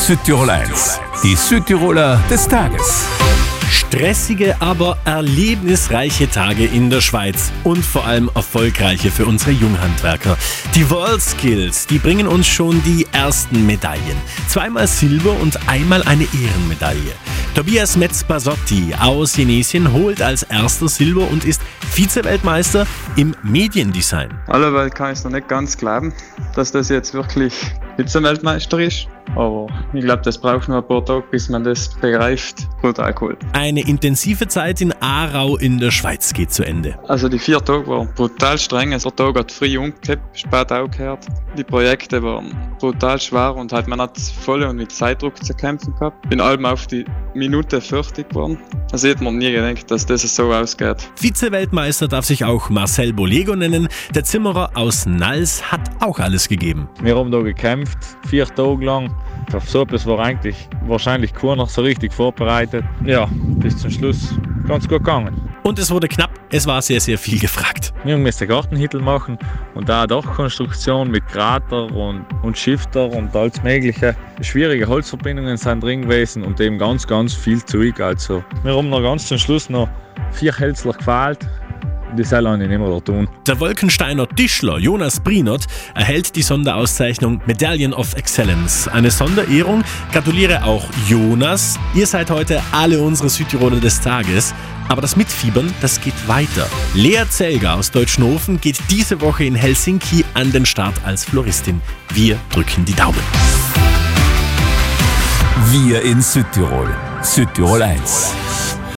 Südtirol 1, die Südtiroler des Tages. Stressige, aber erlebnisreiche Tage in der Schweiz und vor allem erfolgreiche für unsere Junghandwerker. Die WorldSkills, die bringen uns schon die ersten Medaillen. 2-mal Silber und einmal eine Ehrenmedaille. Tobias Metz-Basotti aus Jenesien holt als erster Silber und ist Vize-Weltmeister im Mediendesign. Alleweil kann ich es noch nicht ganz glauben, dass das jetzt wirklich Vize-Weltmeister ist. Aber ich glaube, das braucht noch ein paar Tage, bis man das begreift. Brutal cool. Eine intensive Zeit in Aarau in der Schweiz geht zu Ende. Also die 4 Tage waren brutal streng. Der Tag hat früh umgekippt, spät auch gehört. Die Projekte waren brutal schwer und man hat voll und mit Zeitdruck zu kämpfen gehabt. Bin allem auf die Minute fertig geworden. Also hätte man nie gedacht, dass das so ausgeht. Vize-Weltmeister darf sich auch Marcel Bolego nennen. Der Zimmerer aus Nals hat auch alles gegeben. Wir haben da gekämpft, 4 Tage lang. Auf so etwas war eigentlich wahrscheinlich keiner so richtig vorbereitet. Ja, bis zum Schluss ganz gut gegangen. Und es wurde knapp, es war sehr, sehr viel gefragt. Wir mussten Gartenhüttel machen und da Dachkonstruktion mit Krater und Schifter und alles mögliche. Schwierige Holzverbindungen sind drin gewesen und eben ganz, ganz viel Zeug. Also wir haben noch ganz zum Schluss noch 4 Hölzler gefehlt. Die soll ich nicht mehr tun. Der Wolkensteiner Tischler Jonas Brinot erhält die Sonderauszeichnung Medallion of Excellence. Eine Sonderehrung. Gratuliere auch Jonas. Ihr seid heute alle unsere Südtiroler des Tages. Aber das Mitfiebern, das geht weiter. Lea Zelger aus Deutschenhofen geht diese Woche in Helsinki an den Start als Floristin. Wir drücken die Daumen. Wir in Südtirol. Südtirol 1.